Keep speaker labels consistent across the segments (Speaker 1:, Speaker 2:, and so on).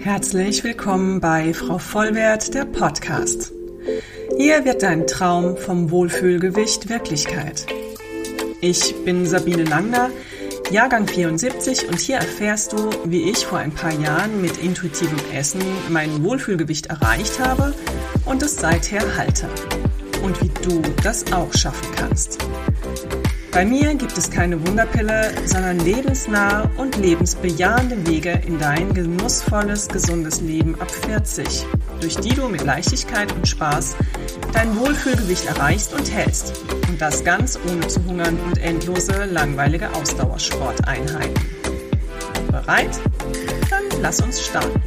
Speaker 1: Herzlich willkommen bei Frau Vollwerth, der Podcast. Hier wird dein Traum vom Wohlfühlgewicht Wirklichkeit. Ich bin Sabine Langner, Jahrgang 74 und hier erfährst du, wie ich vor ein paar Jahren mit intuitivem Essen mein Wohlfühlgewicht erreicht habe und es seither halte. Und wie du das auch schaffen kannst. Bei mir gibt es keine Wunderpille, sondern lebensnahe und lebensbejahende Wege in dein genussvolles, gesundes Leben ab 40, durch die du mit Leichtigkeit und Spaß dein Wohlfühlgewicht erreichst und hältst. Und das ganz ohne zu hungern und endlose, langweilige Ausdauersporteinheiten. Bereit? Dann lass uns starten.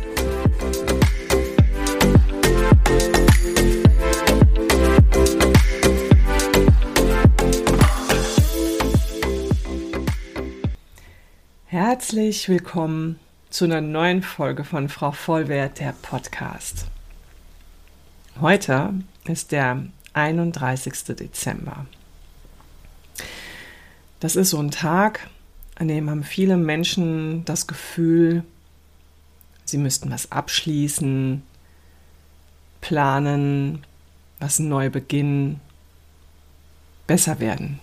Speaker 1: Herzlich willkommen zu einer neuen Folge von Frau Vollwerth, der Podcast. Heute ist der 31. Dezember. Das ist so ein Tag, an dem haben viele Menschen das Gefühl, sie müssten was abschließen, planen, was neu beginnen, besser werden.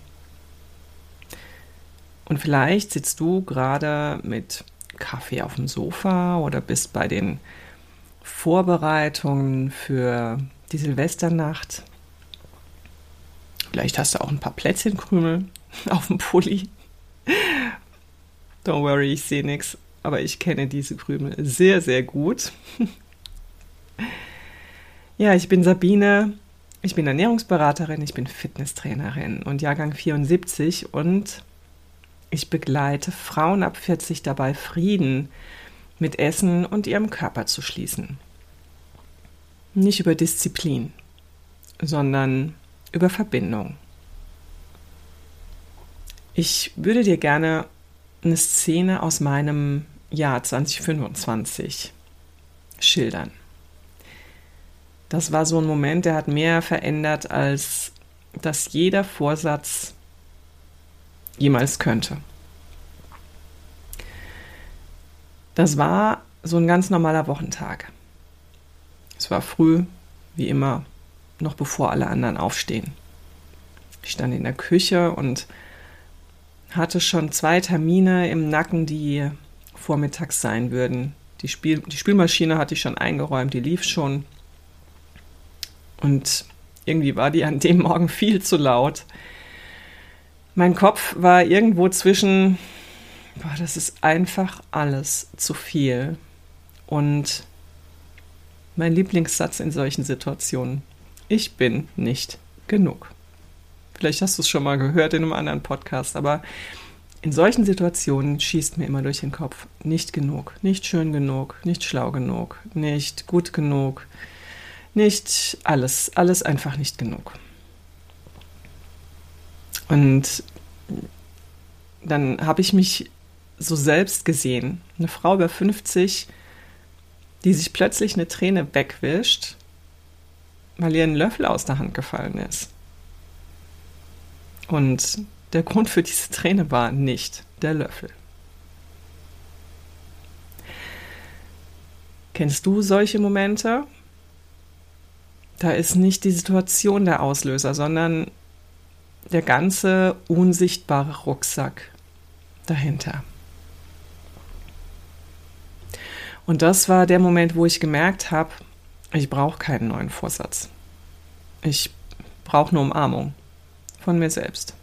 Speaker 1: Und vielleicht sitzt du gerade mit Kaffee auf dem Sofa oder bist bei den Vorbereitungen für die Silvesternacht. Vielleicht hast du auch ein paar Plätzchenkrümel auf dem Pulli. Don't worry, ich sehe nichts, aber ich kenne diese Krümel sehr, sehr gut. Ja, ich bin Sabine, ich bin Ernährungsberaterin, ich bin Fitnesstrainerin und Jahrgang 74 und ich begleite Frauen ab 40 dabei, Frieden mit Essen und ihrem Körper zu schließen. Nicht über Disziplin, sondern über Verbindung. Ich würde dir gerne eine Szene aus meinem Jahr 2025 schildern. Das war so ein Moment, der hat mehr verändert, als dass jeder Vorsatz jemals könnte. Das war so ein ganz normaler Wochentag. Es war früh, wie immer, noch bevor alle anderen aufstehen. Ich stand in der Küche und hatte schon 2 Termine im Nacken, die vormittags sein würden. Die Spülmaschine hatte ich schon eingeräumt, die lief schon. Und irgendwie war die an dem Morgen viel zu laut. Mein Kopf war irgendwo zwischen, das ist einfach alles zu viel. Und mein Lieblingssatz in solchen Situationen: Ich bin nicht genug. Vielleicht hast du es schon mal gehört in einem anderen Podcast, aber in solchen Situationen schießt mir immer durch den Kopf: Nicht genug, nicht schön genug, nicht schlau genug, nicht gut genug, nicht alles einfach nicht genug. Und dann habe ich mich so selbst gesehen. Eine Frau über 50, die sich plötzlich eine Träne wegwischt, weil ihr ein Löffel aus der Hand gefallen ist. Und der Grund für diese Träne war nicht der Löffel. Kennst du solche Momente? Da ist nicht die Situation der Auslöser, sondern der ganze unsichtbare Rucksack dahinter. Und das war der Moment, wo ich gemerkt habe, ich brauche keinen neuen Vorsatz. Ich brauche eine Umarmung von mir selbst.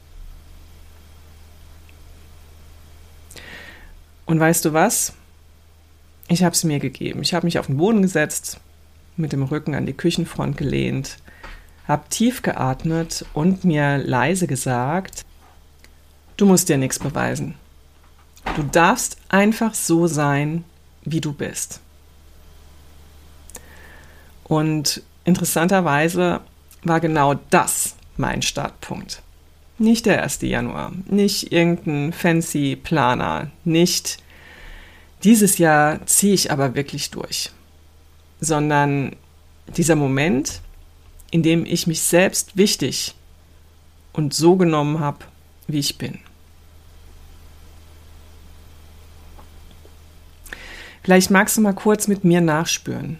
Speaker 1: Und weißt du was? Ich habe es mir gegeben. Ich habe mich auf den Boden gesetzt, mit dem Rücken an die Küchenfront gelehnt, habe tief geatmet und mir leise gesagt: Du musst dir nichts beweisen. Du darfst einfach so sein, wie du bist. Und interessanterweise war genau das mein Startpunkt. Nicht der 1. Januar, nicht irgendein fancy Planer, nicht dieses Jahr ziehe ich aber wirklich durch, sondern dieser Moment, in dem ich mich selbst wichtig und so genommen habe, wie ich bin. Vielleicht magst du mal kurz mit mir nachspüren.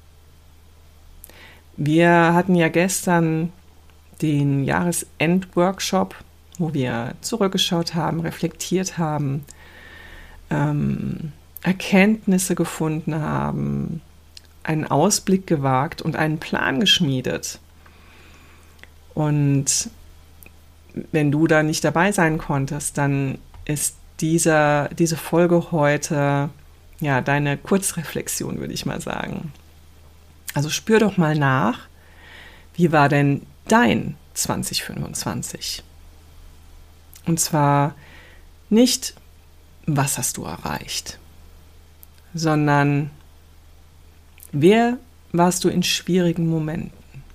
Speaker 1: Wir hatten ja gestern den Jahresend-Workshop, wo wir zurückgeschaut haben, reflektiert haben, Erkenntnisse gefunden haben, einen Ausblick gewagt und einen Plan geschmiedet. Und wenn du da nicht dabei sein konntest, dann ist diese Folge heute ja deine Kurzreflexion, würde ich mal sagen. Also spür doch mal nach, wie war denn dein 2025? Und zwar nicht, was hast du erreicht, sondern wer warst du in schwierigen Momenten?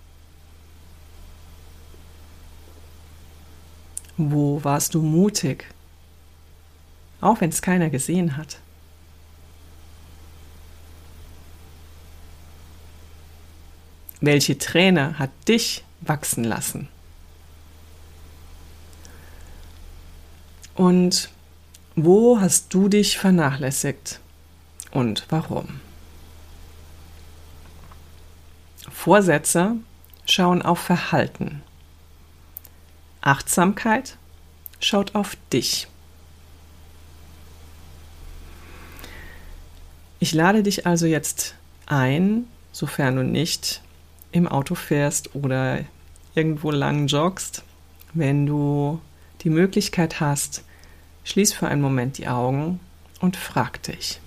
Speaker 1: Wo warst du mutig, auch wenn es keiner gesehen hat? Welche Träne hat dich wachsen lassen? Und wo hast du dich vernachlässigt und warum? Vorsätze schauen auf Verhalten. Achtsamkeit schaut auf dich. Ich lade dich also jetzt ein, sofern du nicht im Auto fährst oder irgendwo lang joggst, wenn du die Möglichkeit hast, schließ für einen Moment die Augen und frag dich: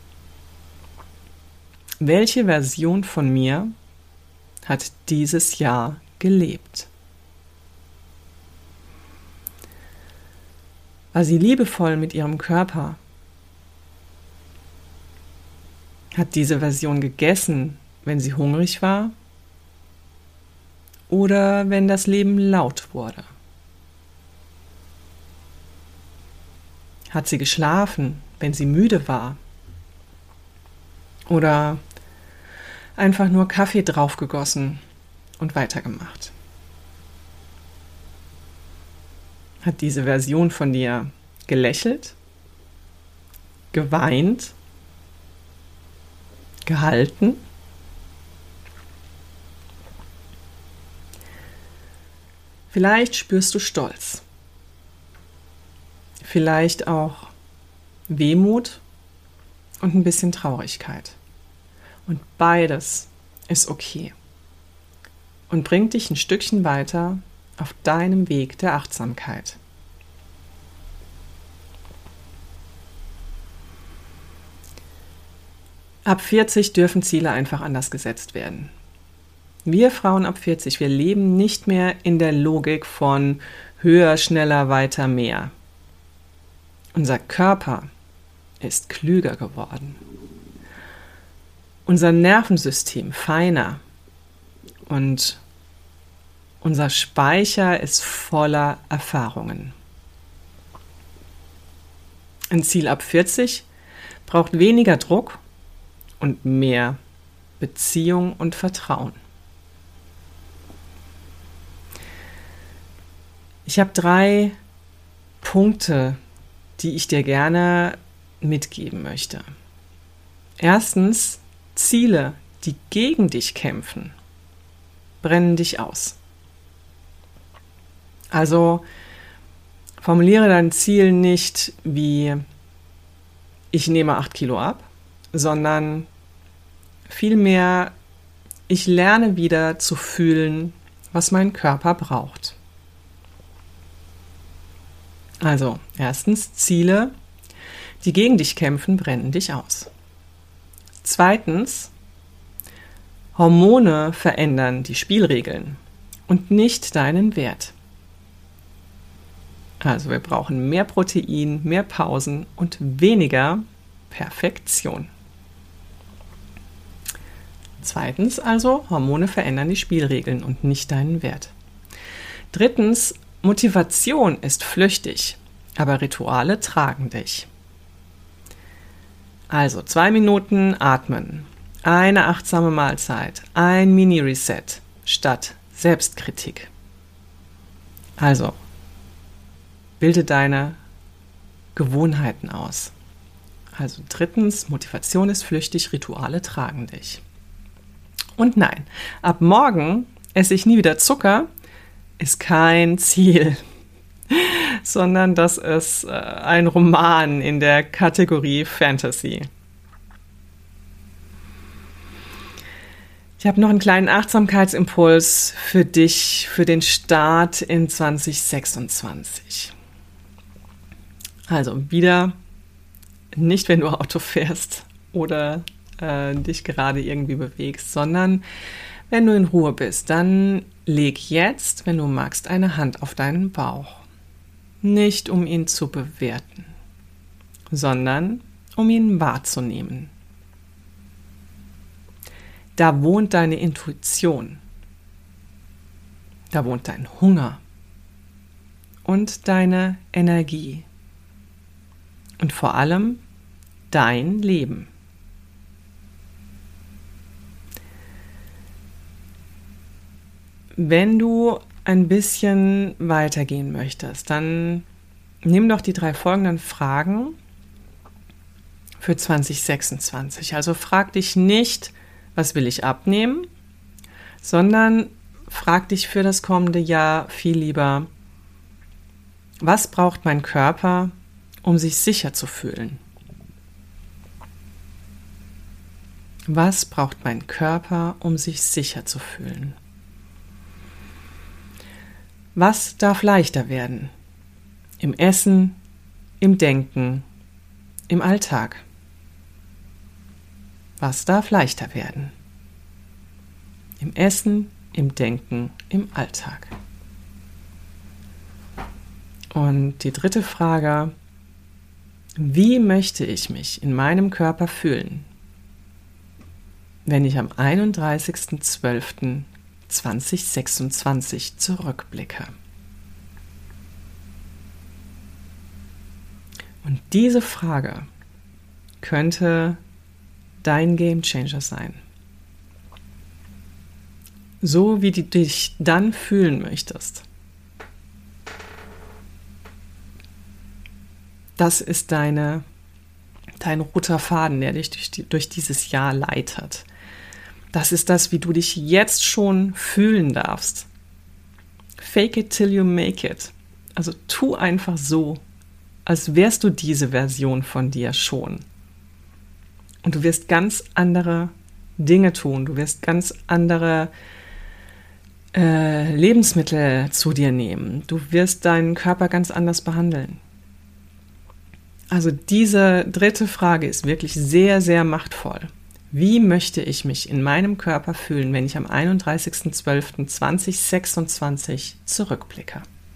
Speaker 1: Welche Version von mir hat dieses Jahr gelebt? War sie liebevoll mit ihrem Körper? Hat diese Version gegessen, wenn sie hungrig war? Oder wenn das Leben laut wurde? Hat sie geschlafen, wenn sie müde war? Oder einfach nur Kaffee draufgegossen und weitergemacht? Hat diese Version von dir gelächelt, geweint, gehalten? Vielleicht spürst du Stolz, vielleicht auch Wehmut und ein bisschen Traurigkeit. Und beides ist okay und bringt dich ein Stückchen weiter auf deinem Weg der Achtsamkeit. Ab 40 dürfen Ziele einfach anders gesetzt werden. Wir Frauen ab 40, wir leben nicht mehr in der Logik von höher, schneller, weiter, mehr. Unser Körper ist klüger geworden. Unser Nervensystem feiner und unser Speicher ist voller Erfahrungen. Ein Ziel ab 40 braucht weniger Druck und mehr Beziehung und Vertrauen. Ich habe 3 Punkte, die ich dir gerne mitgeben möchte. Erstens, Ziele, die gegen dich kämpfen, brennen dich aus. Also formuliere dein Ziel nicht wie: ich nehme 8 Kilo ab, sondern vielmehr: ich lerne wieder zu fühlen, was mein Körper braucht. Also, erstens, Ziele, die gegen dich kämpfen, brennen dich aus. Zweitens, Hormone verändern die Spielregeln und nicht deinen Wert. Also, wir brauchen mehr Protein, mehr Pausen und weniger Perfektion. Zweitens also, Hormone verändern die Spielregeln und nicht deinen Wert. Drittens, Motivation ist flüchtig, aber Rituale tragen dich. Also 2 Minuten atmen, eine achtsame Mahlzeit, ein Mini-Reset statt Selbstkritik. Also, bilde deine Gewohnheiten aus. Also 3. Motivation ist flüchtig, Rituale tragen dich. Und nein, ab morgen esse ich nie wieder Zucker, ist kein Ziel, sondern das ist ein Roman in der Kategorie Fantasy. Ich habe noch einen kleinen Achtsamkeitsimpuls für dich, für den Start in 2026. Also wieder nicht, wenn du Auto fährst oder dich gerade irgendwie bewegst, sondern wenn du in Ruhe bist, dann leg jetzt, wenn du magst, eine Hand auf deinen Bauch. Nicht um ihn zu bewerten, sondern um ihn wahrzunehmen. Da wohnt deine Intuition. Da wohnt dein Hunger und deine Energie. Und vor allem dein Leben. Wenn du ein bisschen weitergehen möchtest, dann nimm doch die 3 folgenden Fragen für 2026. Also frag dich nicht, was will ich abnehmen, sondern frag dich für das kommende Jahr viel lieber, was braucht mein Körper, um sich sicher zu fühlen? Was braucht mein Körper, um sich sicher zu fühlen? Was darf leichter werden? Im Essen, im Denken, im Alltag. Was darf leichter werden? Im Essen, im Denken, im Alltag. Und die 3. Frage: Wie möchte ich mich in meinem Körper fühlen, wenn ich am 31.12.2026 zurückblicke? Und diese Frage könnte dein Gamechanger sein. So wie du dich dann fühlen möchtest. Das ist dein roter Faden, der dich durch dieses Jahr leitet. Das ist das, wie du dich jetzt schon fühlen darfst. Fake it till you make it. Also tu einfach so, als wärst du diese Version von dir schon. Und du wirst ganz andere Dinge tun. Du wirst ganz andere Lebensmittel zu dir nehmen. Du wirst deinen Körper ganz anders behandeln. Also diese 3. Frage ist wirklich sehr, sehr machtvoll. Wie möchte ich mich in meinem Körper fühlen, wenn ich am 31.12.2026 zurückblicke?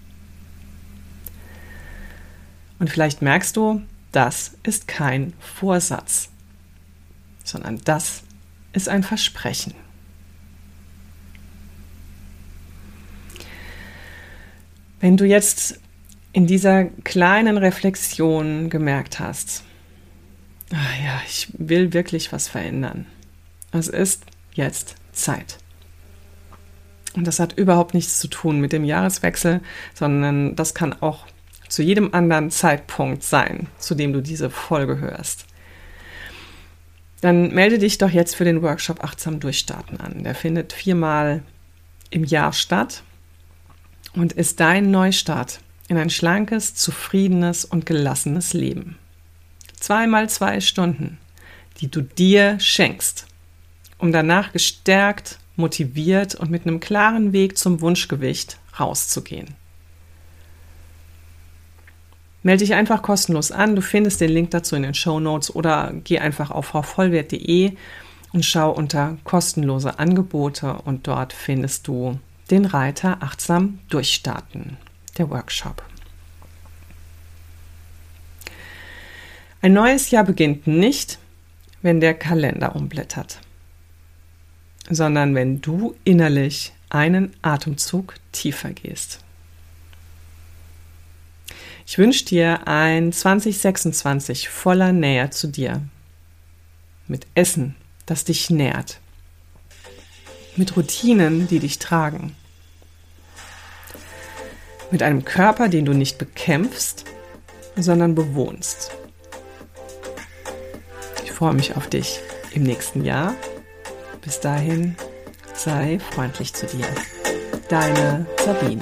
Speaker 1: Und vielleicht merkst du, das ist kein Vorsatz, sondern das ist ein Versprechen. Wenn du jetzt in dieser kleinen Reflexion gemerkt hast, ich will wirklich was verändern. Es ist jetzt Zeit. Und das hat überhaupt nichts zu tun mit dem Jahreswechsel, sondern das kann auch zu jedem anderen Zeitpunkt sein, zu dem du diese Folge hörst. Dann melde dich doch jetzt für den Workshop Achtsam Durchstarten an. Der findet 4-mal im Jahr statt und ist dein Neustart in ein schlankes, zufriedenes und gelassenes Leben. 2x2 Stunden, die du dir schenkst, um danach gestärkt, motiviert und mit einem klaren Weg zum Wunschgewicht rauszugehen. Melde dich einfach kostenlos an. Du findest den Link dazu in den Shownotes oder geh einfach auf frauvollwert.de und schau unter kostenlose Angebote und dort findest du den Reiter Achtsam Durchstarten, der Workshop. Ein neues Jahr beginnt nicht, wenn der Kalender umblättert, sondern wenn du innerlich einen Atemzug tiefer gehst. Ich wünsche dir ein 2026 voller Nähe zu dir. Mit Essen, das dich nährt. Mit Routinen, die dich tragen. Mit einem Körper, den du nicht bekämpfst, sondern bewohnst. freue mich auf dich im nächsten Jahr. Bis dahin, sei freundlich zu dir. Deine Sabine.